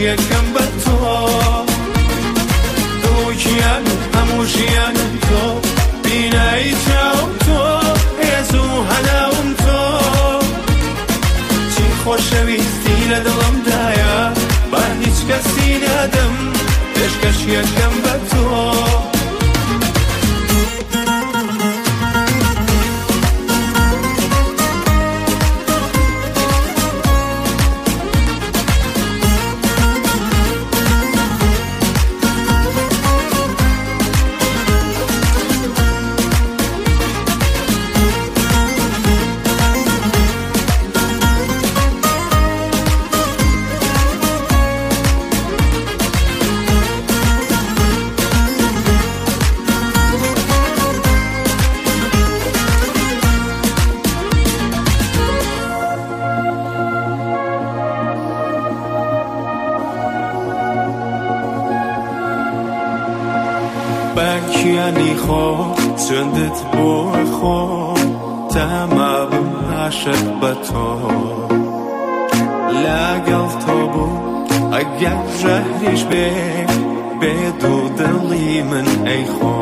یکم بە تۆ دڵۆکیان و هەموو ژیانم تۆ بینایی چاوم تۆ هێز و هەناوم تۆ چی خۆشەویستی لە دڵمدایە با هیچ کەسی نادەم پێشکەش یەکەم بە تۆ بەکیانی خۆ سوێندت بۆ خۆ تەمابم عاشق بە تۆ لەگەڵ تۆ بوو ئەگەر ژەهریش بێ بێدوو دڵی من ئەی خۆ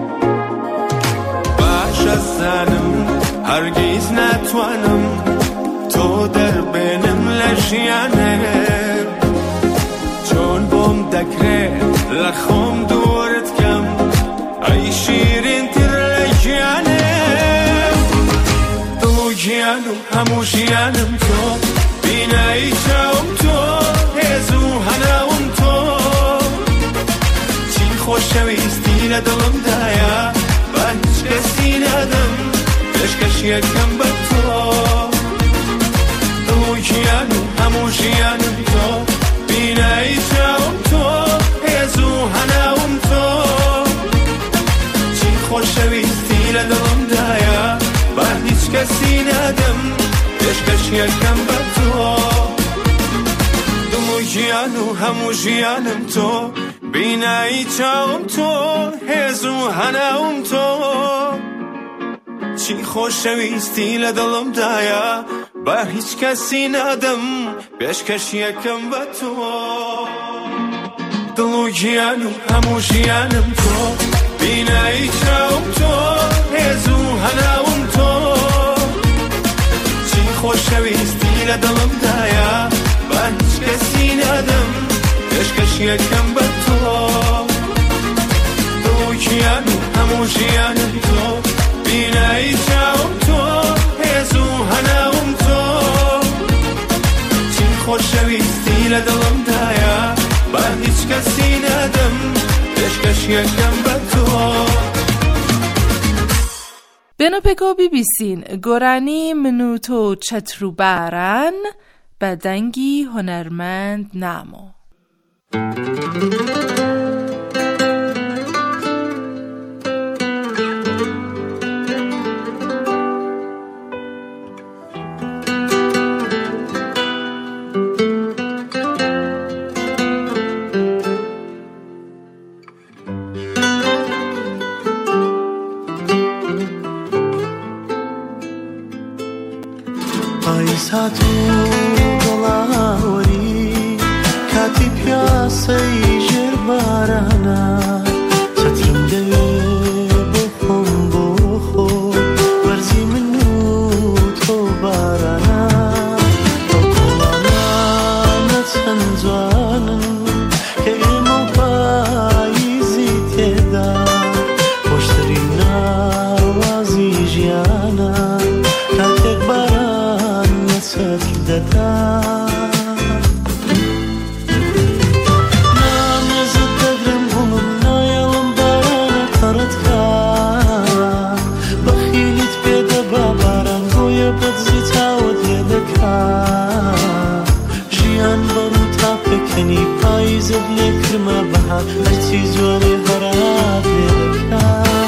باشە زانم هەرگیز ناتوانم تۆ دەربێنم لە ژیانم چۆن بۆم دەکرێت لە خۆم دوورت کەم ئەی شیرینتر لە گیانم دڵ و گیان و هەموو ژیانم تۆ بینایی چاوم تۆ هێز و هەناوم تۆ چی خۆشەویستی لە دڵمدایە با هیچ کەسی نادەم پێشکەش یەکەم بە تۆ دڵ و گیان و هەموو ژیانم تۆ بینایی چاوم تۆ هێز و هەناوم تۆ چی خۆشەویستی لە دڵمدایە با هیچ کەسی نادەم پێشکەش یەکەم بە تۆ دڵ و گیان و هەموو ژیانم تۆ بینایی چاوم تۆ هێز و هەناوم تۆ چی خۆشەویستی لە دڵمدایە با هیچ کەسی نادەم پێشکەش یەکەم بە تۆ دڵ و گیان و هەموو ژیانم تۆ بینایی چاوم تۆ هێز و هەناوم تۆ چی خۆشەویستی لە دڵمدایە با هیچ کەسی نادەم پێشکەش یەکەم بە تۆ دڵ و گیان و هەموو ژیانم تۆ بینایی چاوم تۆ هێز و هەناوم تۆ چی خۆشەویستی لە دڵمدایە با هیچ کەسی نادەم پێشکەش یەکەم بە تۆ بێنۆپێکۆ بیبیسین گۆرانی من و تۆ چەتر و باران بە دەنگی هونەرمەند نامۆ هاتو گەڵاوەری کاتی پیاسەی ژێر بارانە چەترم دەوێ بۆ خۆم بۆ خۆ وەرزی من و تۆ بارانە ئەو کۆڵانانە چەند جوانن کە ئێمە پاییزی تێدا خۆشترین ناوازی ژیانە کاتێک باران نەچەک دەدا نامێزت دەگرم هەموم نایەڵم بارانە تەڕەتکە بەخیلیت پێدەبا باران بۆیە بەدزی چاوت لێ دەکا ژیان بەڕوو تا پێکەنی پاییزت لێ کرمە بەهار هەرچی جوانێ هەرات لێ دەکا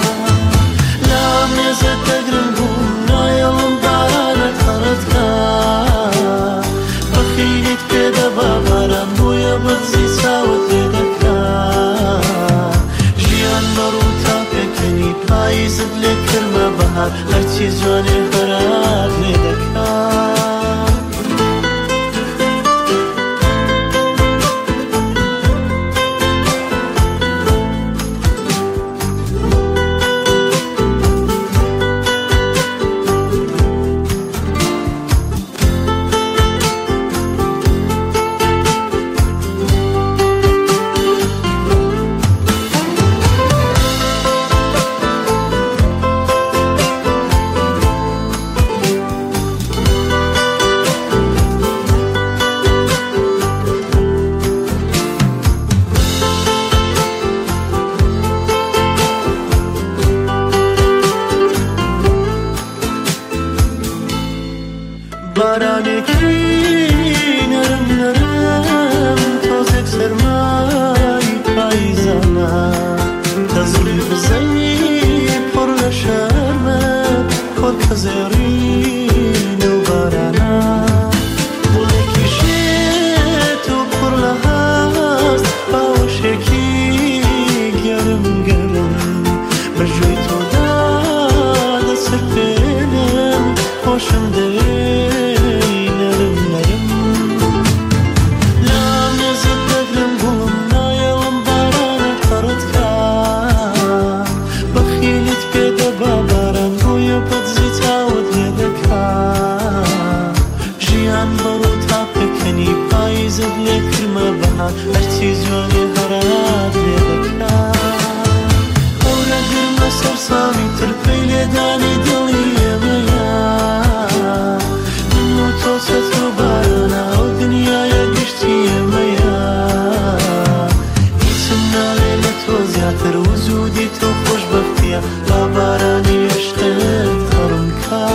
نامێزت دەگرم هەموم نایەڵم بارانە تەڕەتکە بەخیلیت پێدەبا باران بۆیە بەدزی چاوت لێ دەکا ژیان بەڕوو تا پێکەنی پاییزت لێ کرمە بەهار هەرچی جوانێ هەرات لێ دەکا بارانێکی نەرم نەرم تۆزێک سەرمای پاییزانە دەزڵی بزەی پڕ لە شەرمە کۆرکە زێڕینە و بارانە دڵێکی شێت و پڕ لە هەست باوەشێکی گەرم گەرم بە ژوێی تۆدا دەسەر پێنم خۆشم دەوێی نەرم نەرم لام نێزت دەگرم گوڵم نایەوەم بارانە پەڕت کا بەخیلت پێدەبا باران بۆیە بەدزی چاوت لێ دەکا ژیان بەڕوو تا پێکەنی پاییزت لێ کرمە بەهار هەرچی جوانێ هەرات لێ دەکا ئەورە گرمە سەرسامی ترپەی لێدانی دڵی ئێمەیە من و تۆ چەتر و بارانە ئەو دنیایە گشتی ئێمەیە هیچم ناوێ لە تۆ زیاتر و زودی تۆ خۆشبەختیە با بارانی هێشتت هەڕم کا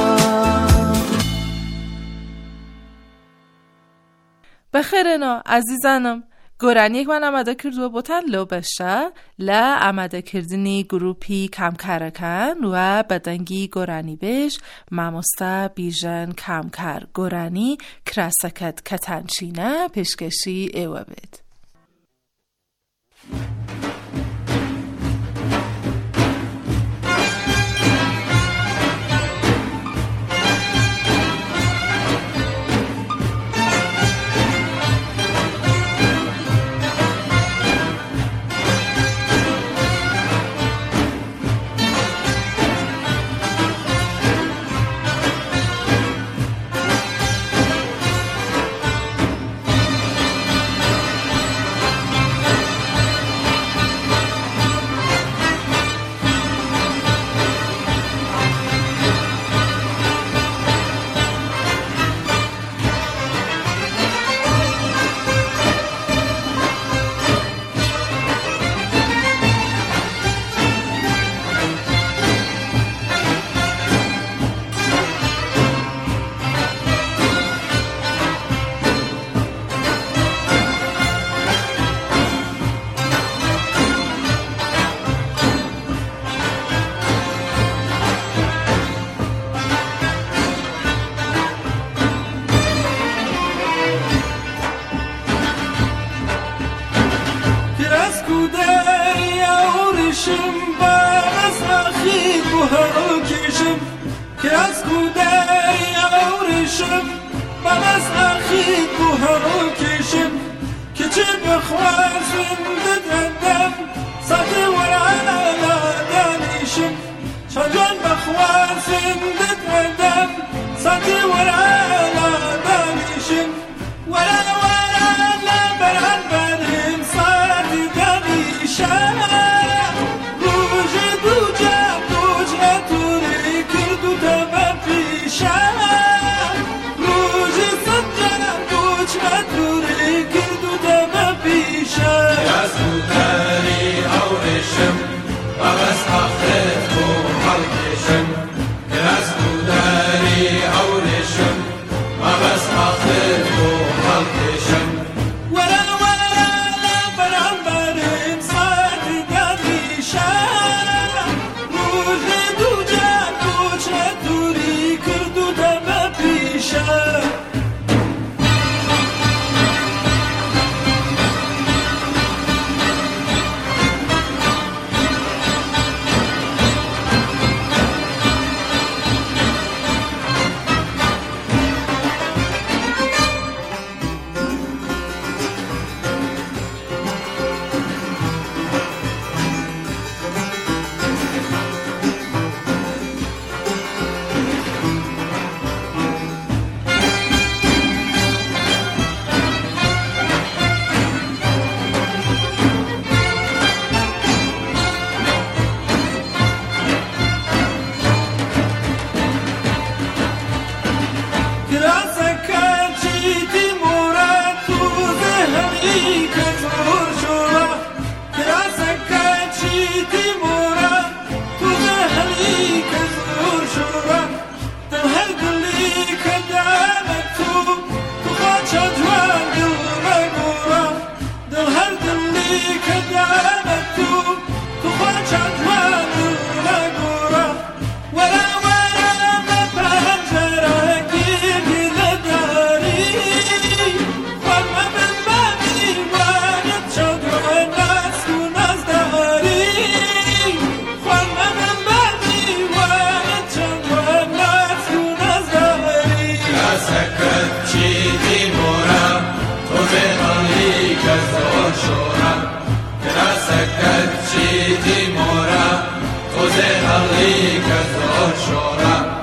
بەخێرێنەوە عەزیزانم گۆرانیەکمان ئامادە کردووە بۆتان لەو بەشە لە ئامادەکردنی گروپی کامکارەکان و بەدەنگی گۆرانی بێژ مامۆستا بیژەن کامکار گۆرانی کراسەکەت کەتانچینە پێشکەشی ئێوە بێت. بس سكت چیدی مورا توزه خالی کسا شورا کرا سکت چیدی مورا توزه خالی کسا شورا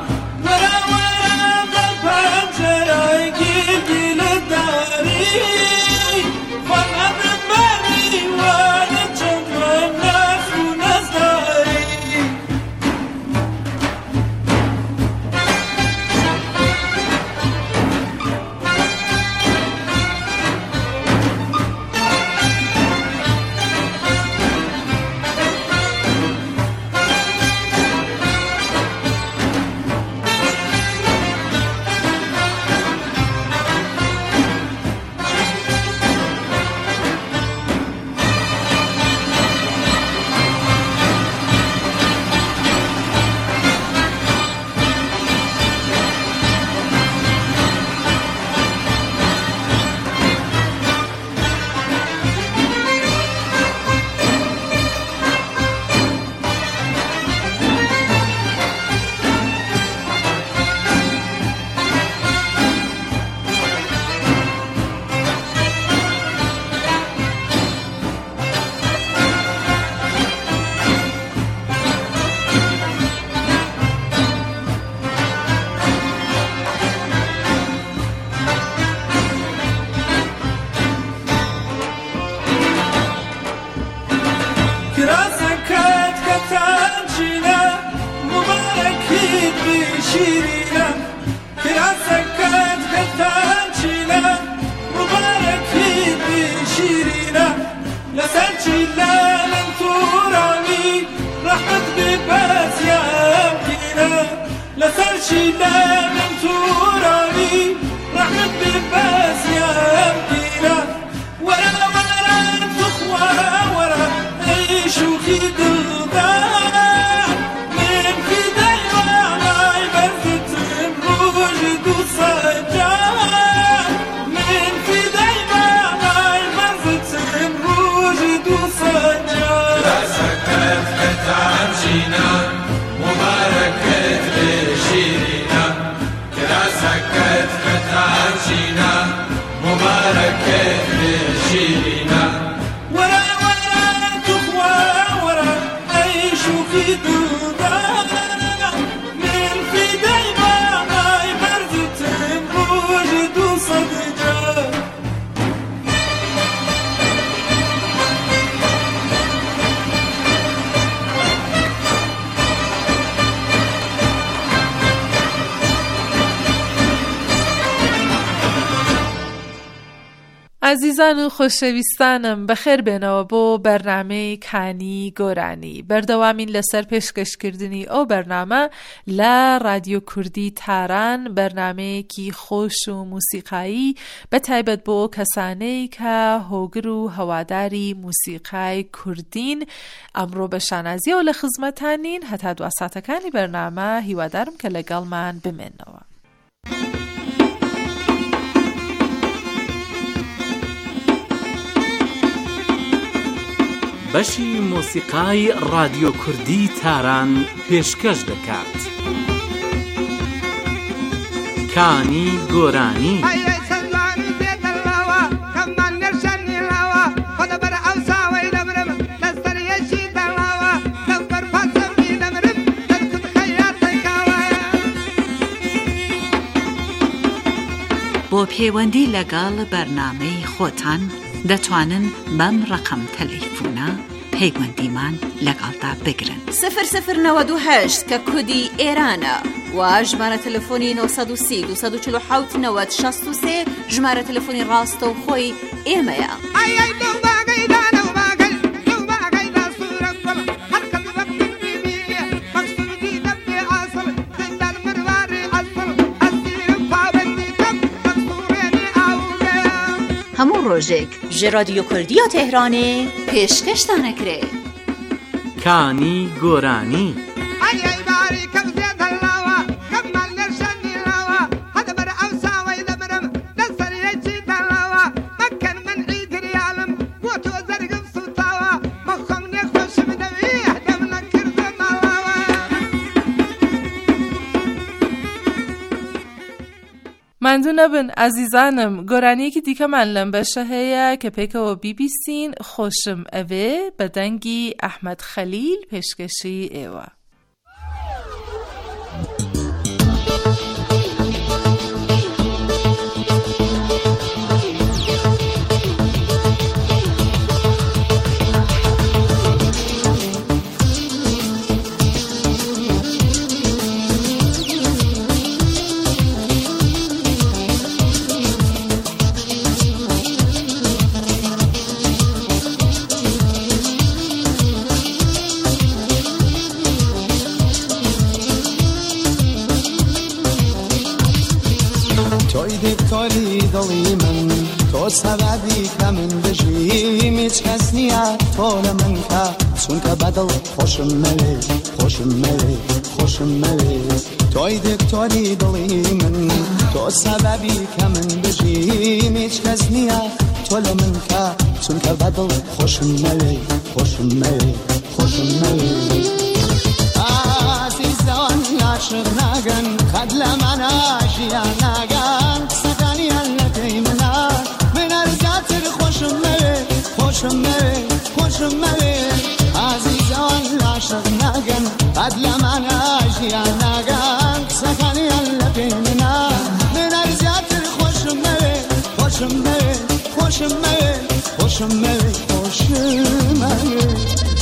عزیزان و خۆشەویستانم بەخێر بێنەوە بۆ بەرنامەی کانی گۆرانی بەردەوامین لەسەر پێشکەشکردنی ئەو بەرنامە لە رادیۆ کوردی تاران بەرنامەیەکی خۆش و موسیقایی بەتایبەت بۆ کەسانەی کە هۆگر و هەواداری موسیقای کوردین ئەمڕۆ بە شانازیەوە لە خزمەتانین هەتا دوا ساتەکانی بەرنامە هیوادارم کە لەگەڵمان بمێنەوە. بەشی مۆسیقای رادیۆ کوردی تاران پێشکەش دەکات. کانی گۆرانی بۆ پەیوەندی لەگەڵ بەرنامەی خۆتان دەتوانن بەم ڕقم تەلەیفۆنە پەیوەندیمان لەگەڵدا بگرن 0098 کە کودی ئێرانە و ژمارە تەلەفۆنی 930 247 90 63 ژمارە تەلەفۆنی ڕاستە و خۆی ئێمەیە. هەموو ڕۆژێک ژێ رادیۆ کوردیە تێهرانێ پێشکەشتانەکرێ. کانی گۆرانی مندون بن عزیزانم گرانی که دیگه من لم بشه هیا که پیک و بیسین خوشم اوه بدنگی احمد خلیل پیشکشی ایوا. دکتری دلی من تو سببی که من بجیم هیچ کس نیه طول من که چون که بدل خوشم ملی خوشم ملی خوشم ملی توی دکتری دلی من تو سببی که من بجیم هیچ کس نیه طول من که چون که بدل خوشم ملی خوشم ملی خوشم ملی عزیزان عاشق نگن خدل من آشیا نگن سکانی الکی منا من ارزاتر خوشم ملی خوشم ملی خوشم ملی عزیزان عاشق نگن خدل من آشیا نگن سکانی الکی منا من ارزاتر خوشم ملی خوشم ملی خوشم ملی خوشم ملی خوشم ملی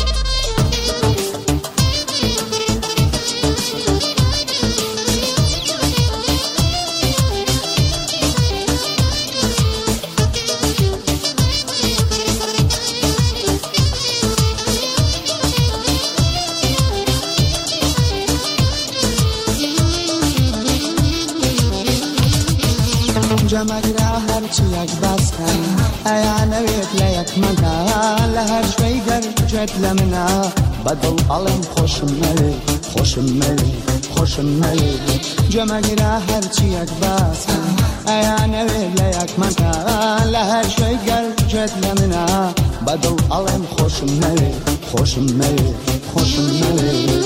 جمعگره هرچی یک بس کن ایا نوید لیک مگه لهر شویگر جد لمنا بدل علم خوشم ملی خوشم ملی خوشم ملی جمعگره هرچی یک بس کن ایا نوید لیک مگه لهر شویگر جد لمنا بدل علم خوشم ملی خوشم ملی خوشم ملی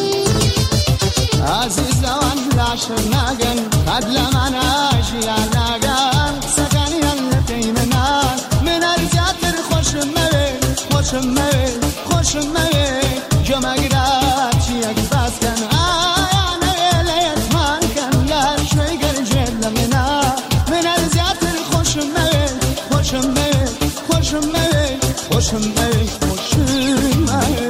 عزیزان لاشر نگن قدل من آشیا نگن سکانی الکی منا من ارزاتر خوشم ملی خوشم ملی خوشم ملی جمعگره چی یک بس کن آیا نویلیت من کن لر شویگر جد لمنا من ارزاتر خوشم ملی خوشم ملی خوشم ملی خوشم ملی خوشم ملی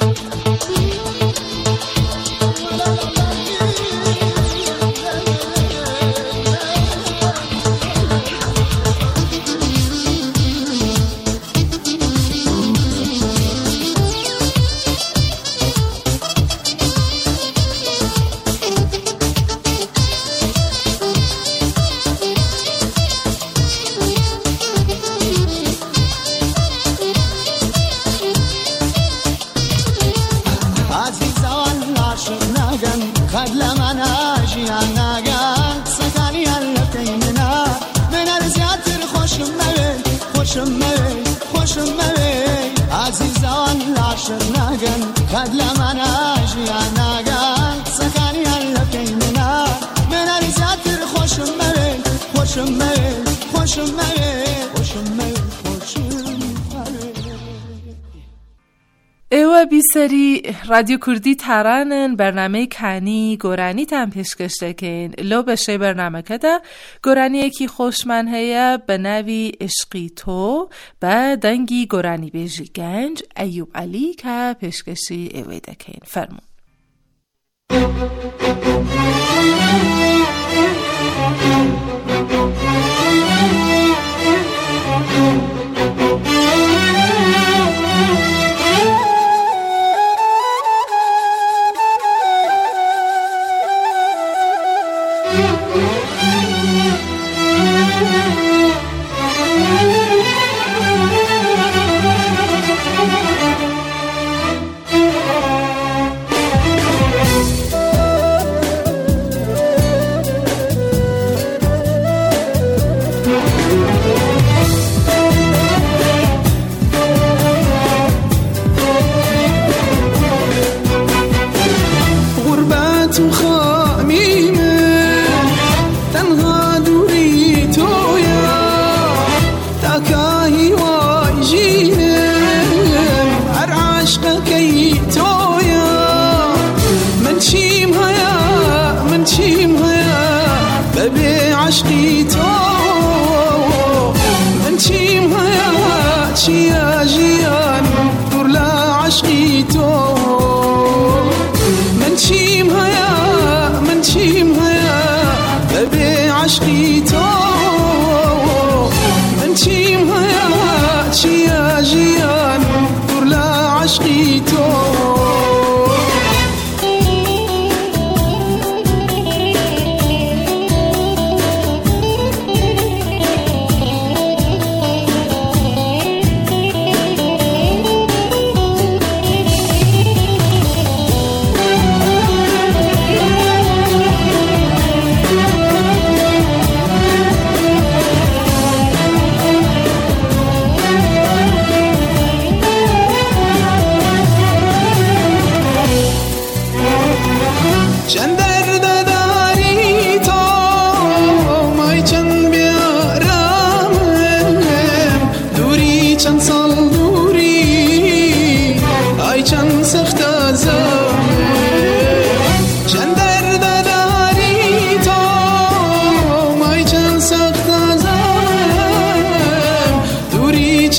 خدل من آشیا نگن سکانی الکی منا من ارزاتر خوشم ملی خوشم ملی خوشم ملی عزیزان لاشر نگن خدل من آشیا نگن سکانی الکی منا من ارزاتر خوشم ملی خوشم ملی خوشم ملی خوشم ملی خوشم ملی ایوه بیسری رادیو کردی ترانن برنامه کانی گرانی تم پیشکش دکین لو بشه برنامه کده گرانی یکی خوشمن هیا به نوی عشقی تو به دنگی گرانی بیجی گنج ایوب علی که پیشکشی ایوه دکین فرمون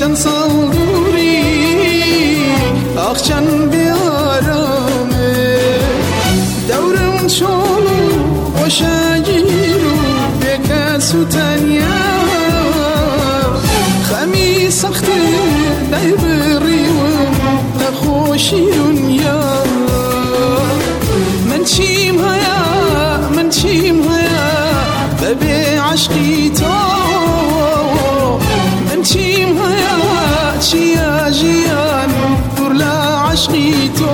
چند سال دوری آخ چند بیارمه دورم چون خوشگیر و بکس و تنیا خمی سخت دی بری و نخوشی دنیا من چیم هیا ببی عشقی تو من چیم هیا چیا جیان پر لا عشقی تو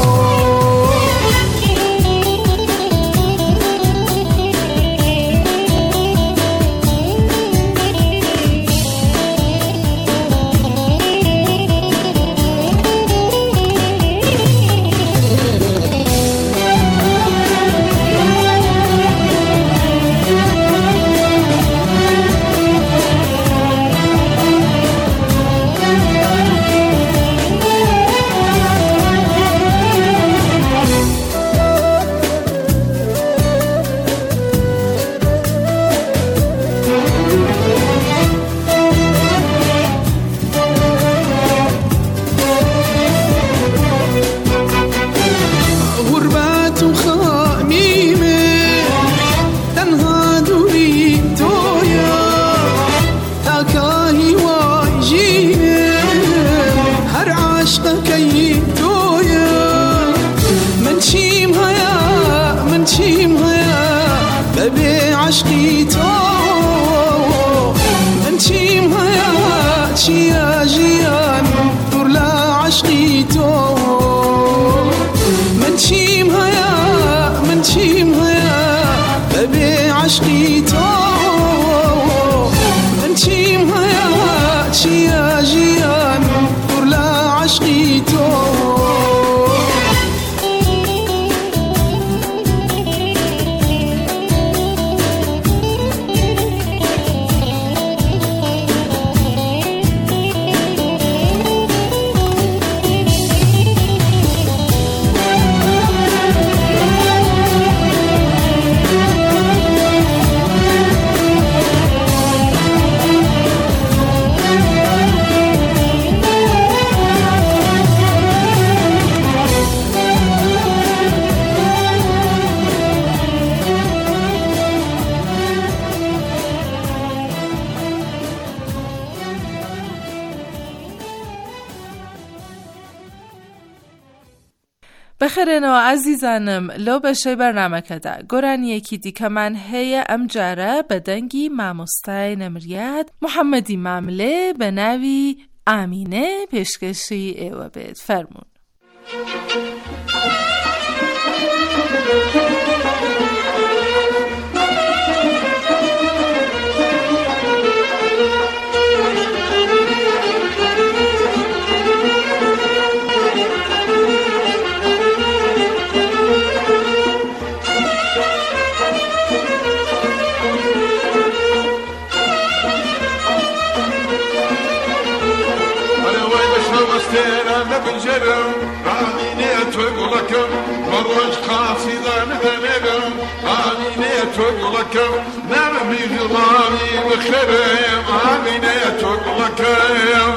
عشقی تو من چیم هیا چیا جیان پر لا عشقی تو من چیم هیا ببی عشقی تو من چیم هیا چیا جیان پر لا عشقی تو بخیرنەوە عزیزانم لەو بەشەی بەرنامەکەدا گۆرانیەکی دیکەمان هەیە ئەم جارە بە دەنگی مامۆستای نەمریاد محەممەدی ماملێ بە ناوی ئامینێ پێشکەشی ئێوە بێت فەرموون. بنجرم آمینه تو گلکم مروج قاصیدان دنگم آمینه تو گلکم نرمی غلامی بخرم آمینه تو گلکم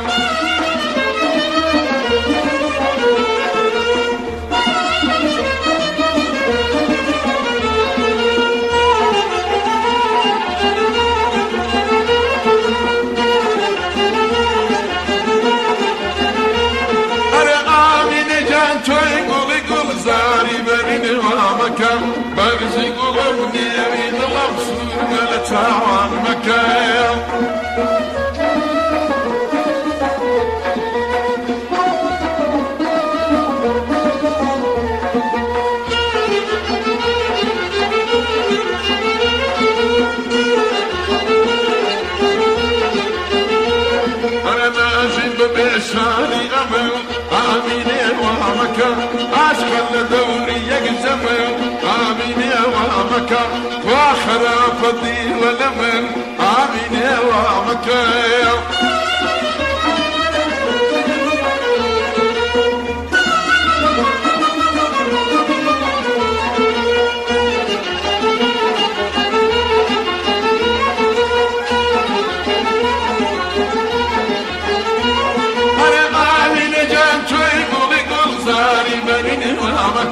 برزي قلوبني يريد الأبصر قالت عوان مكان أنا ناجي ببيشاني أمل آميني ومكان عشق دوري يقزمل آميني ومكان واخر فضيل لمن آميني ومكان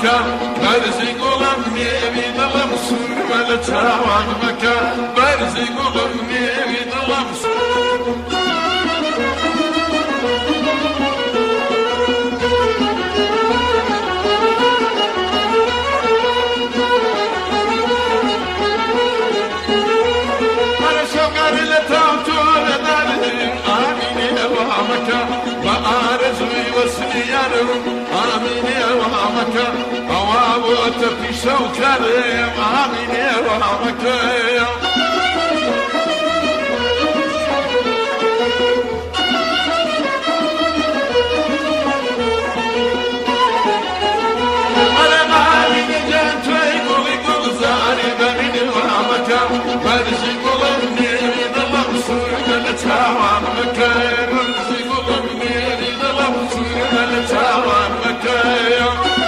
مكة برزي قلم نيمي ظلم سور ولا تاوان مكة برزي قلم نيمي ظلم سور أنا شغال لتاوتون داري آمين يا مكة وآرزوي وسنيانو آمين يا مكة أوابو تبكي شوكري آمين يا مكة برزي قلبني ظلم سورة لتاوان مكة برزي قلبني ظلم سورة لتاوان مكة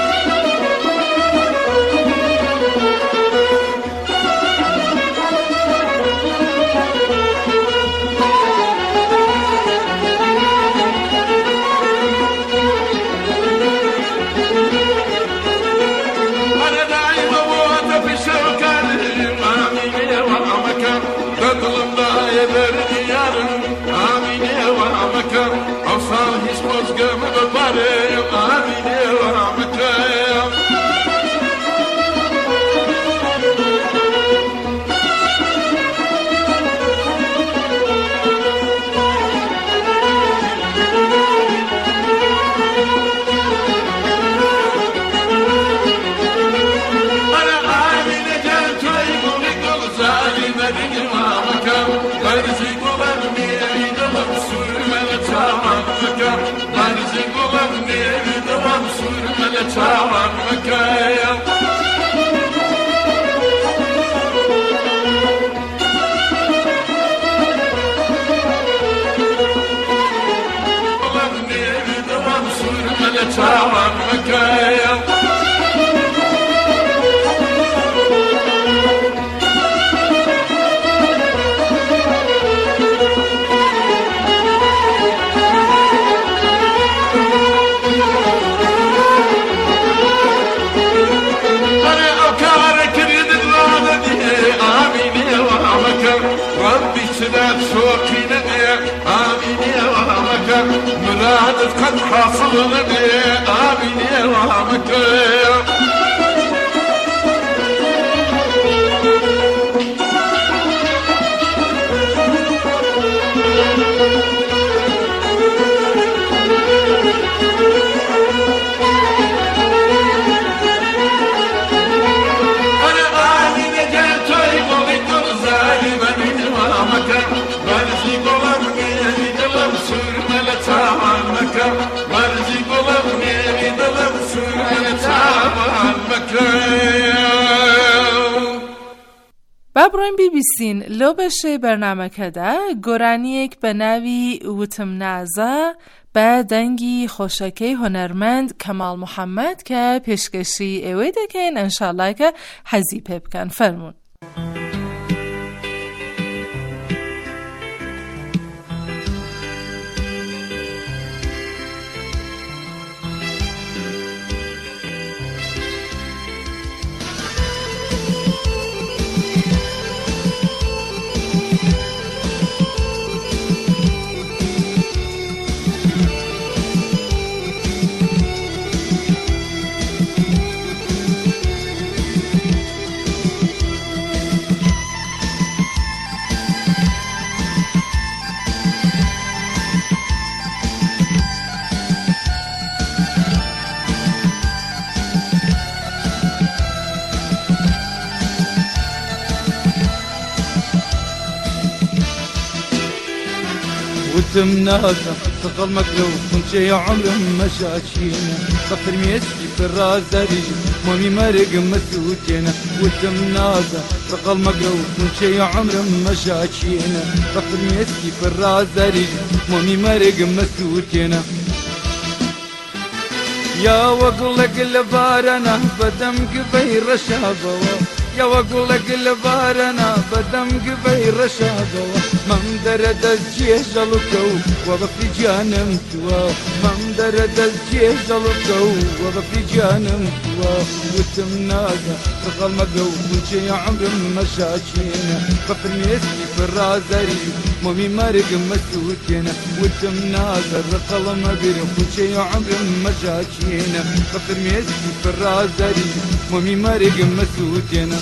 أوصال هيش مزقم بالباري آمين يا مكة أنا آمين جلت ويقول يقول زالي مدينة مكة برزي قلبني ظلم سور ملتاوان مكة برزي قلبني ظلم سور ملتاوان مكة قلبني ظلم سور ملتاوان مكة ربي سداد شوقي آمين يا مكة مرادك قد حاصل لي آمين يا مكة برزي قلبني ظلم سور تاوان مكة بابڕۆین بیبیسین لەو بەشەی بەرنامەکەدا گۆرانیەک بە ناوی وتم نازە بە دەنگی خۆشەکەی هۆنەرمەند کەماڵ موحەممەد کە پێشکەشی ئێوەی دەکەین ئەنشاڵڵا کە حەزی پێ بکەن فەرموون. وتم نازة ثقل مكلو كنت يا عمر مشاكينا صفر ميسكي في الراس داري مامي مرق مسوتينا وتم نازة ثقل مكلو كنت يا عمر مشاكينا صفر ميسكي في الراس داري مامي مرق مسوتينا يا وقلك لبارنا بدمك بين رشابة وەگوڵە گلەبارەنا بەدەم گبەی ڕەشادەوە مەم دەرە دەست جێژەڵکە و وە بەفری گیانم تووە مەم دەرە دەست جێژەڵکە و وە بەفری گیانم تووە وتم نازە ڕقەڵ مەگە و گونچەی عەمرم مەشاچینە بە فرمێسکی فرازەری مۆمی مەرگم مەسووتێنە وتم نازە ڕقەڵ مەگر گونچەی عەمرم مەشاچینە بە فرمێسکی فرازەری مۆمی مەرگم مەسووتێنە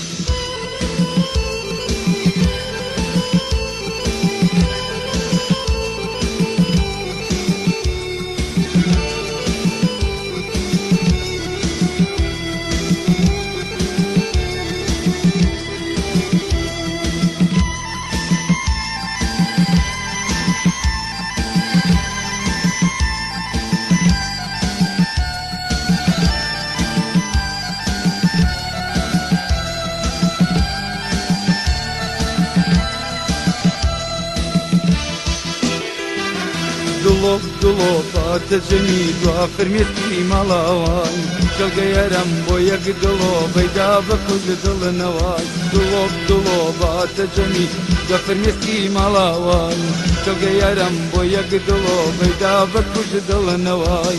دڵۆ باتە جەمی دوا فرمێسکی ماڵاوان جەڵگەیەرم بۆ یەک دڵۆ بەیدا بە کوژ دڵنەوای دڵۆ باتە جەمی دوا فرمێسکی ماڵاوان جەڵگەیەرم بۆ یەک دڵۆ بەیدا بە کوژ دڵنەوای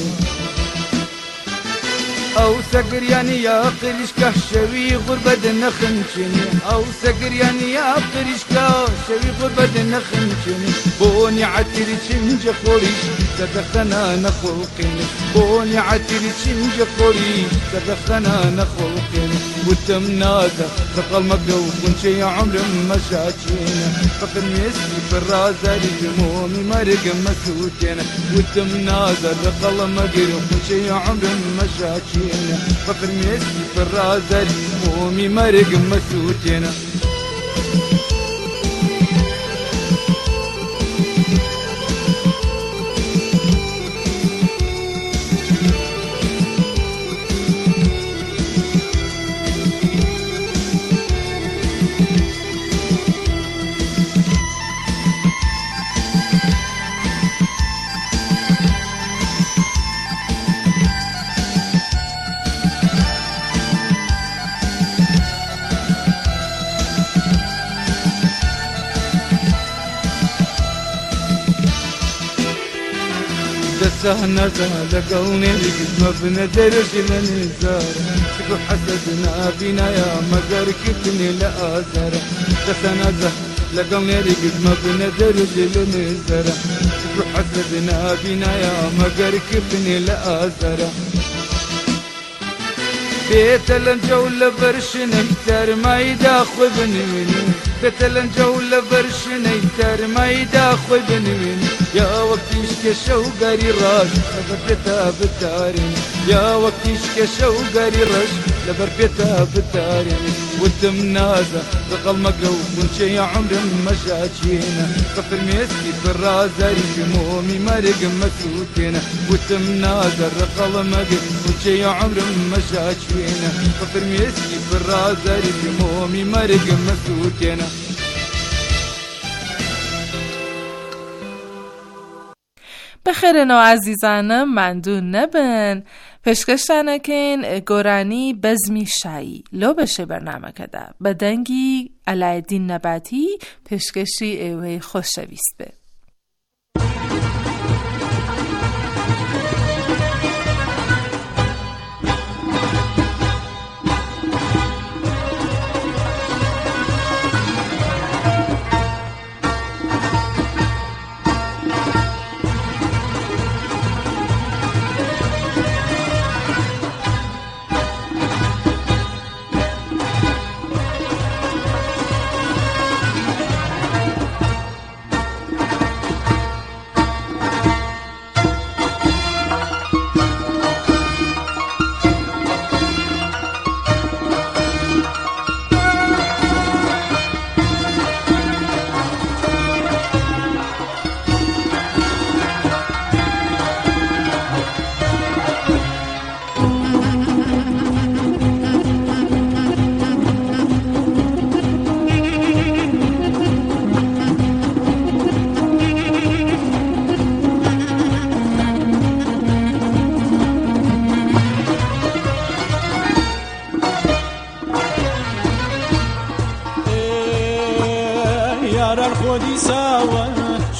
ئەو سەگریانی یا قریشکە شەوی غوربەت نەخنچێنێ ئەو سەگریانی یا قریشکە شەوی غوربەت نەخنچێنێ بۆنی عەتیری چنجە خۆریش دەدەخەنە نەخۆڵقێنێ بۆنی عەتیری چنجە خۆریش دەدەخەنە نەخۆڵقێنێ وتم نادە ڕقەڵ مەگە و گونچەی عەمرم مەشاچێنە بە فرمێسکی فرازەری مۆمی مەرگم مەسووتێنە وتم نادە ڕقەڵ مەگر و گونچەی عەمرم مەشاچێنە بە فرمێسکی فرازەری مۆمی مەرگم مەسووتێنە نەزا لەگەڵ نێریگت مەبنە دەرەژی لە نێزارە شک و حەسەد نابینایە مەگەر کردنێ لە ئازارە دەسە نەزا لەگەڵ نێریگت مەبنە دەرەژی لە نێزارە شک و حەسەد نابینایە مەگەر کردنێ لە ئازارە بێتە لەنجە و لە بەرشنەی تەرمایدا خۆی بنوێنی بێتە لەنجە و لە بەرشنەی تەرمایدا خۆی بنوێنی یا وەکتیش کێشە و گاری ڕاش لەبەر پێتا بتارێن یا وەکتیش کێشە و گاری ڕەش لەبەر پێتا بتارێن وتم نازە ڕقەڵ مەگە و گونچەی عەمرم مەشاچێنە بە فرمێسکی فرازەری مۆمی مەرگم مەسووتێنە وتم نازە ڕقەڵ مەگە گونچەی عەمرم مەشاچێنە بە فرمێسکی فرازەری مۆمی مەرگم مەسووتێنە بخێرنەوە عزیزانم ماندوو نەبن پێشکەشتانەکەین گۆرانی بەزمی شایی لۆ بەشێ بەرنامەکەدا بە دەنگی ئەلایەدین نەباتی پێشکەشی ئێوەی خۆشەویست بێ.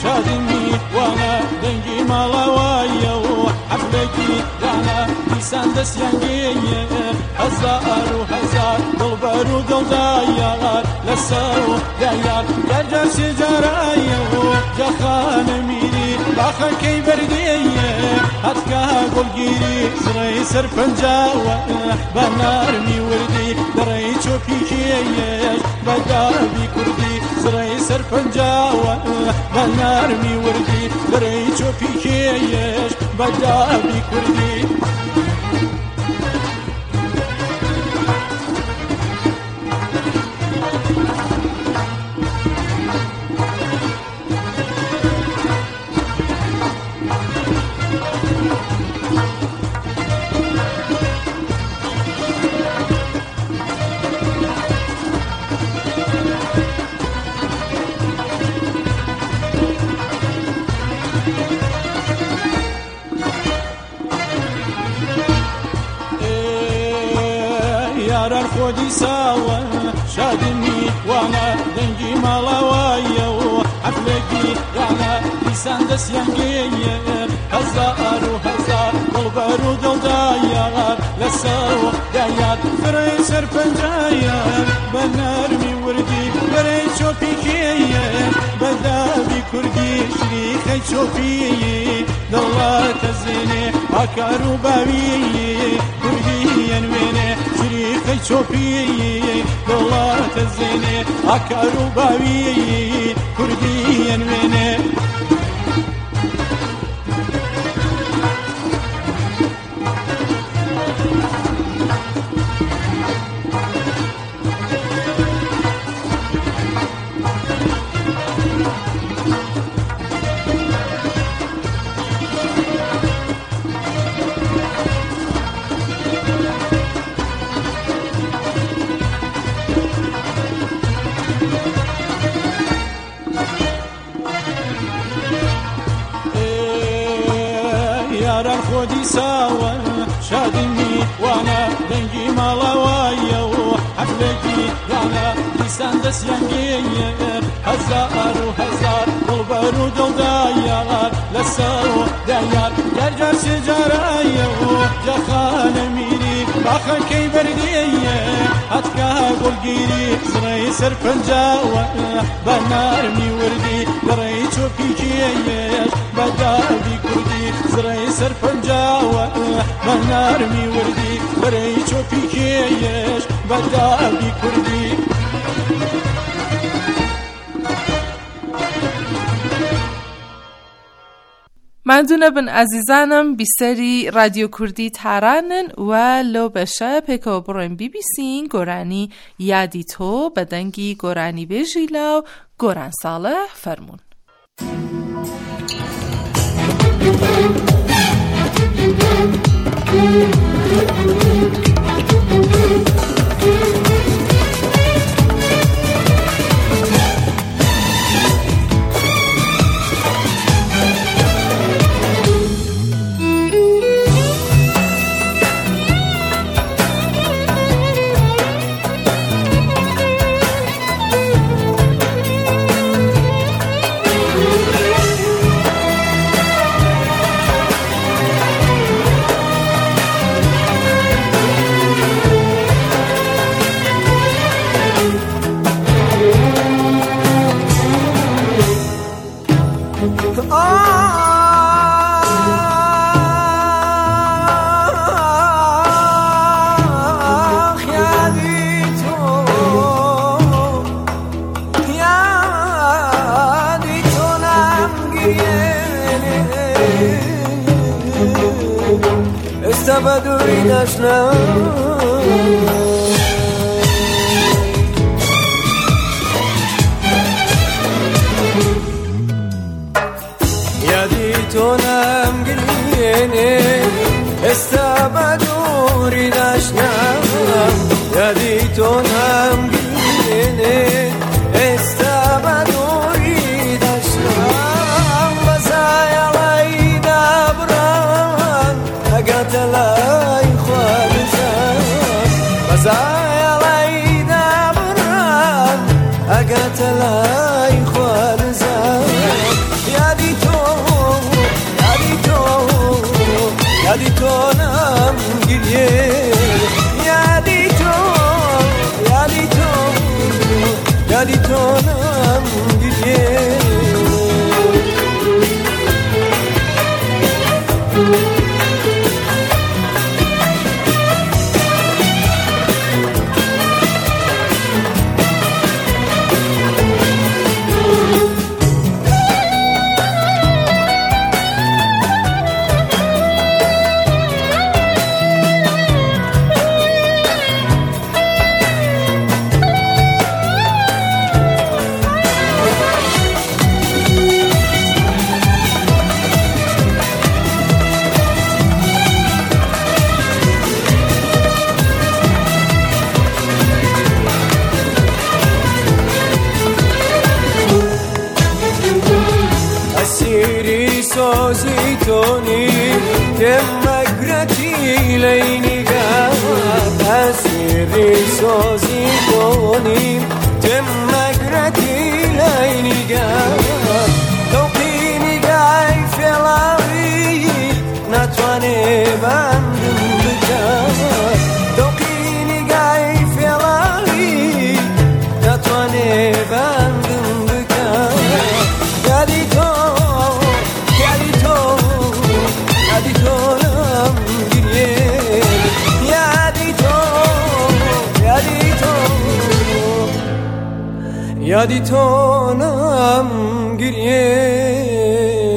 شادی میوانە دەنگی ماڵاوایە و حەفلێکی دانا دیسان دەستیانگەیە هەزار و هەزار دڵبەر و دڵدایار لەسەر و دایار گەرجار سێجارایە و جەخانە میری باخەکەی بەردەیە هەتکا گۆڵگیری زڕەی سەرپەنجاوە بە نارمی وردی دەڕێی چۆپیکێیەش بە دابی کوردی زڕەی سەرپەنجاوە بە نارمی وردی دەڕێی چۆپیکێیەش بە دابی کوردی یاران خۆدی ساوە شادی میوانە دەنگی ماڵاوایە و حەفلێکی دانا دیسان دەستیانگەیە هەزار و هەزار دڵبەر و دڵدایار لەسەر و دایار فرەی سەرپەنجایە بە نەرمی وردی بەرەی چۆپیکێیە بە دابی کوردی شریخەی چۆپی دڵاتە زێنێ ئاکار و باوی کوردیەن وێنێ شریخەی چۆپی دڵاتە زێنێ ئاکار و باوی کوردیەن وێنێ یاران خۆدی ساوە شادی میوانە دەنگی ماڵاوایە و حەفلێکی دانا دیسان دەستیانگەیە هەزار و هەزار دڵبەر و دڵدایار لەسەر و دایار گەرجار سێجارایە و جەخانە میری باخەکەی بەردەیە هەتکا گۆڵگیری زڕەی سەرپەنجاوە بە نارمی وردی دەڕێی چۆپیکێیەش بە دابی کوردی زڕەی سەرپەنجاوە بە نارمی وردی بەرەی چۆپیکێیەش بە دابی کوردی مندونە بن ئازیزانم بیسەری رادیۆ کوردی تارانن و لەو بەشە پێکەوە بڕۆین بیبیسین گۆرانی یادی تۆ بە دەنگی گۆرانی بێژیلا و گۆران ساڵح فەرموون. بدوی نشنم یادی تو نمگرینه استبدوری نشنم یادی تو نمگرینه استبدوری نشنم بزای علی دبران اگتلای خوالزم بزای علی دبران اگتلای خوالزم سازی تونی که مگرتی لینگات تصویری سازی تونی که مگرتی لینگات توقینی گای فلاوی نتوانی بندم بکات توقینی گای فلاوی نتوانی بندم بکات یادی تو یادی تونم گریه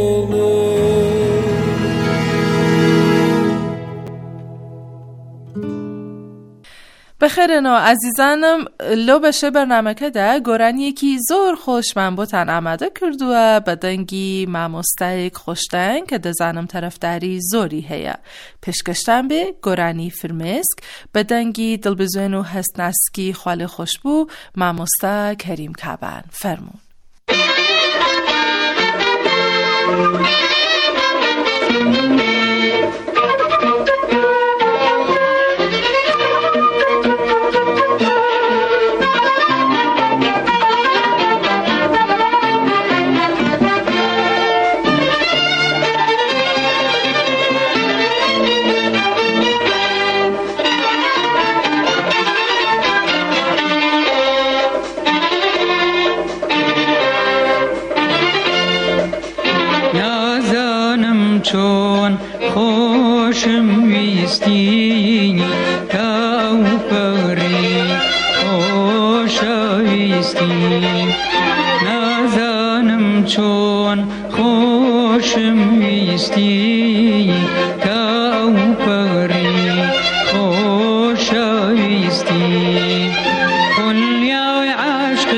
بخیرنو عزیزانم لو بشه برنامه که ده گرانی یکی زور خوش من بوتن آمده کردوه بدنگی ماموستایک خوشتن که دزانم طرفداری زوری هیا پشکشتن به گرانی فرمسک بدنگی دلبزوین و هستنسکی خاله خوشبو ماموستا کریم کبن فرمون چون خوشم ویستی تاو پری خوش ویستی نازانم چون خوشم ویستی تاو پری خوش ویستی کل یا عشق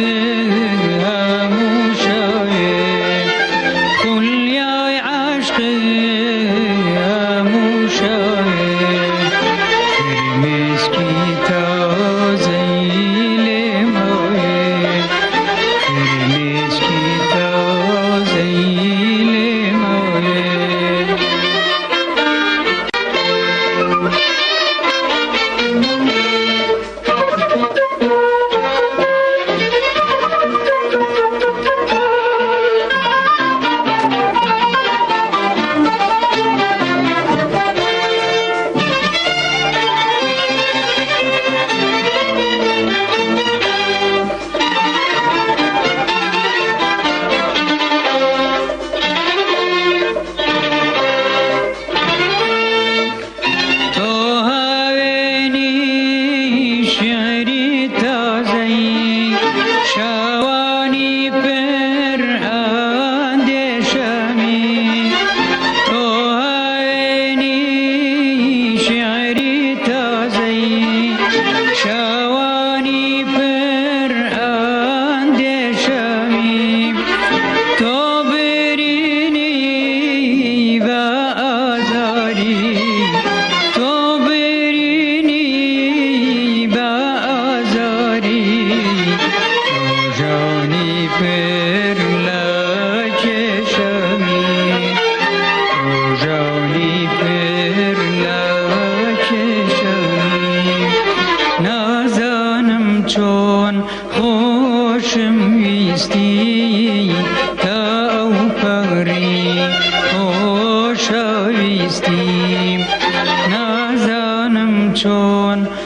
چون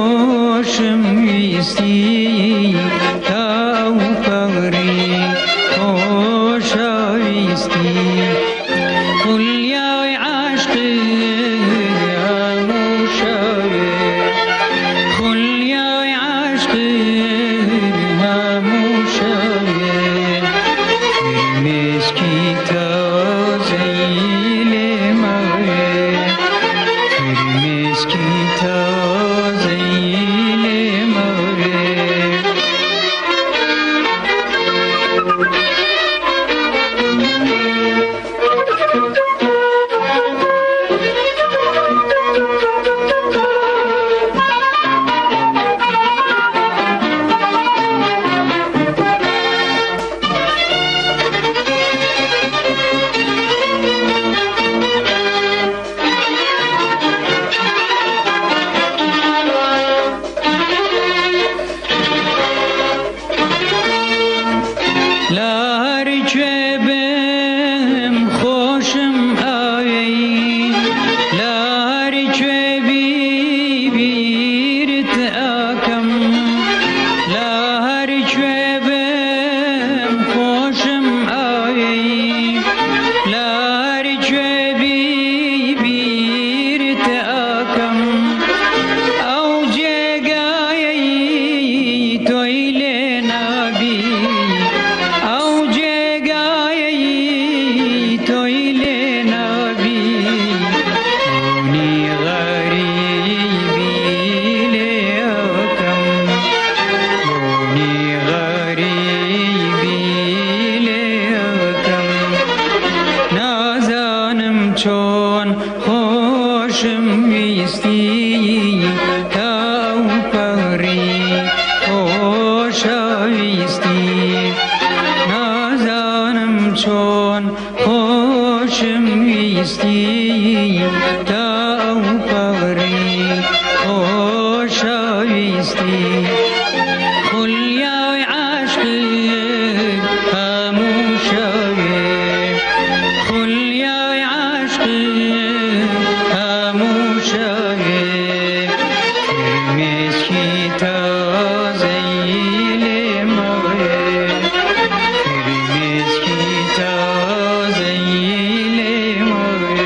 خوشم ویستی تا او پغری خوش ویستی کلیای عشقی هموشای کلیای عشقی هموشای مسکی تازه لمای مسکی تازه لمای خوشم ویستی تا پری خوشایستی نازانم چون خوشم ویستی تا پری خوشایستی خلیای عشق هموشاوی خلیای عشق هموشاوی فرمیسکی تازهی لموی فرمیسکی تازهی لموی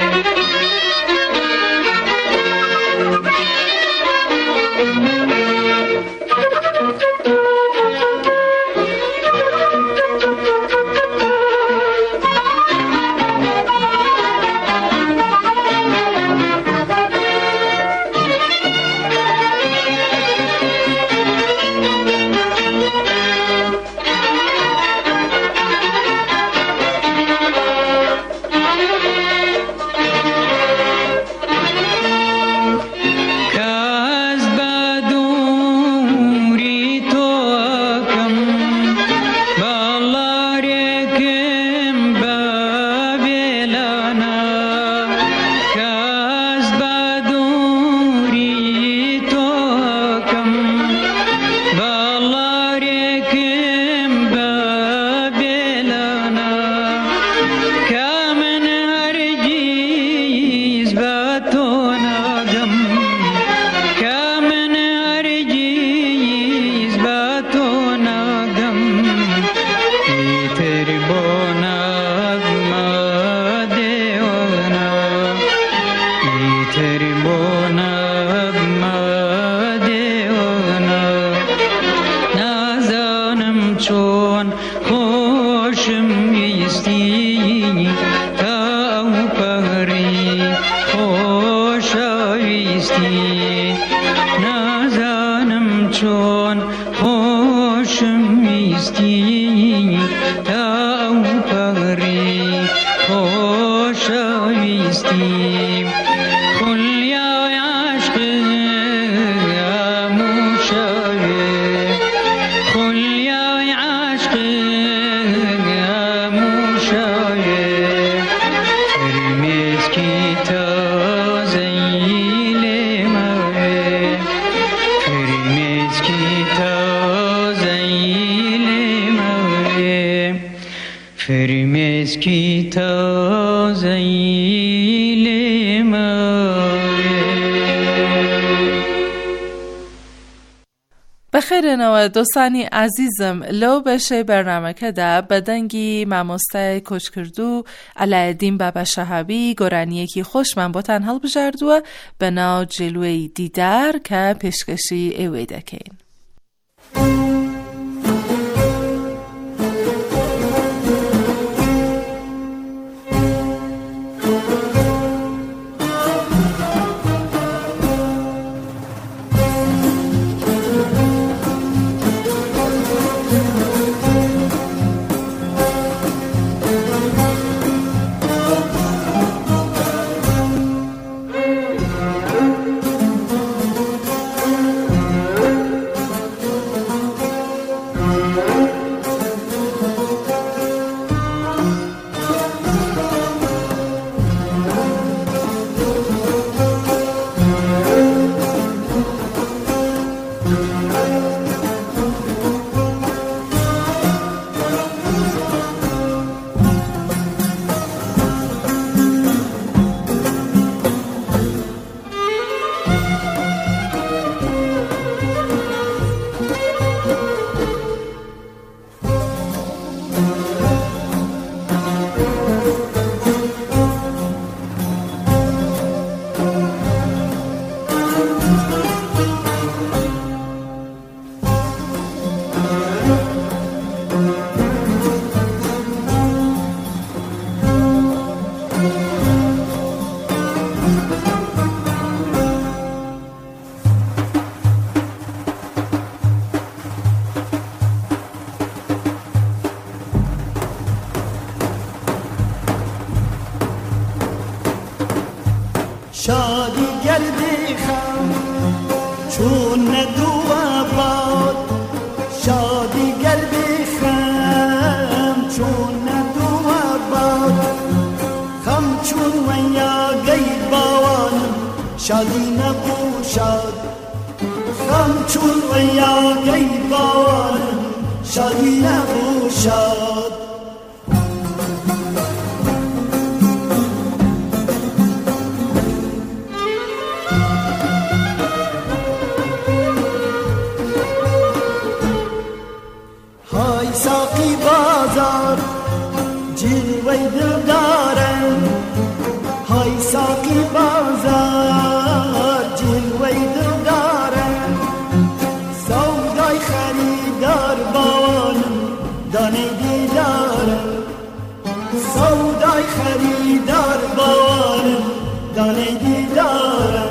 چون خوشم ویستی تا پری خوشایستی نازانم چون خوشم ویستی تا پری خوشایستی خلیای عشق هموشاوی خلیای عشق هموشاوی فرمیسکی تازهی لموی فرمیسکی تازهی لموی فرمیسکی تازهی لموی. بخیرنەوە دۆستانی عزیزم لەو بەشەی بەرنامەکەدا بەدەنگی مامۆستای کۆچکردوو ئەلایەدین بابا شەهابی گۆرانیەکی خۆشمان بۆتان هەڵبژاردووە بە ناو جێلوەی دیدار کە پێشکەشی ئێوەی دەکەین. شادی گردی خم چون ندو آباد شادی گردی خم چون ندو آباد خم چون ویا گی باوانم شادی نبوشاد خم چون ویا گی باوانم شادی نبوشاد های ساقی بازار جلوه دل دارم های ساقی بازار جلوه دل دارم سودای خریدار باوانم دانه دیدارم سودای خریدار باوانم دانه دیدارم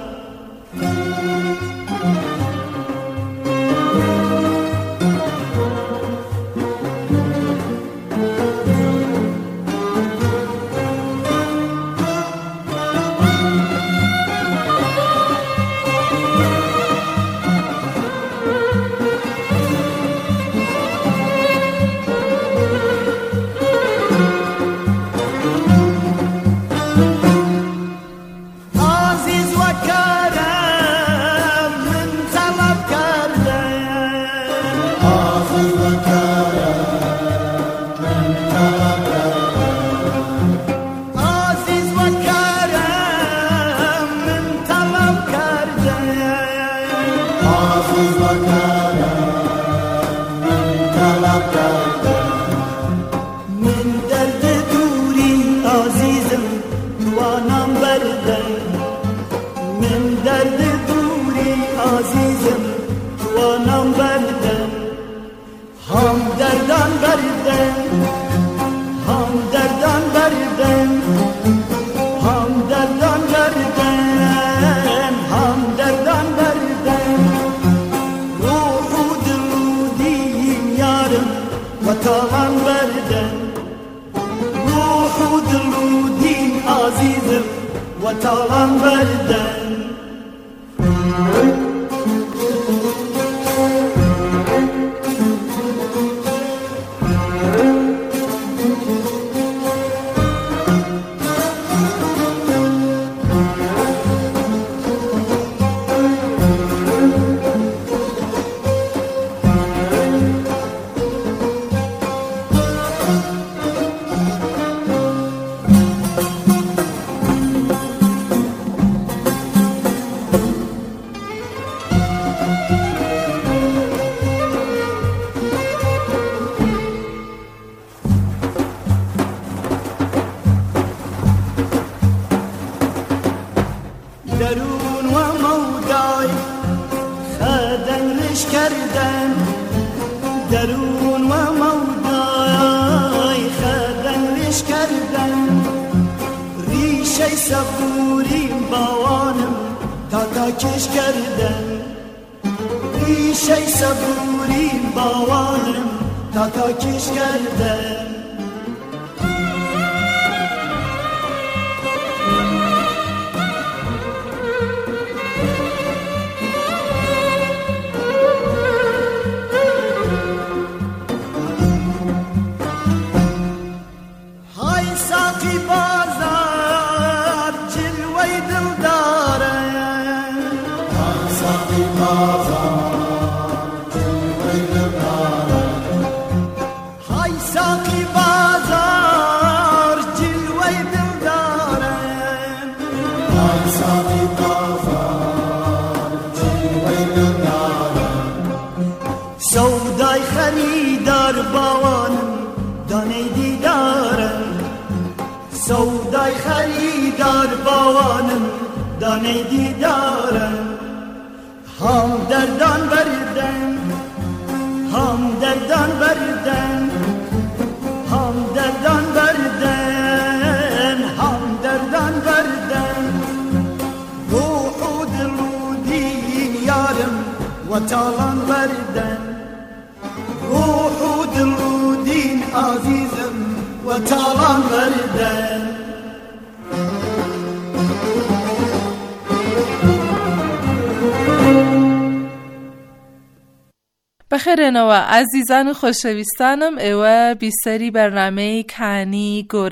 وطالان بردن درون و مودای خدن رش کردن درون و مودای خدن رش کردن ریشه صبوریم باوانم تا کش کردن ریشه صبوریم باوانم تا کش کردن سودای خریدار باوانم دانه دیدارم سودای خریدار باوانم دانه دیدارم هم دردان بردن هم دردان بردن هم دردان بردن هم دردان بردن روح و دل و دین یارم و تالان بردن روح و دل و دین عزیزم و تالان بردن بەخێرێنەوە ئازیزان و خۆشەویستانم، ئێوە بیسەری بەرنامەی کانی گۆرانی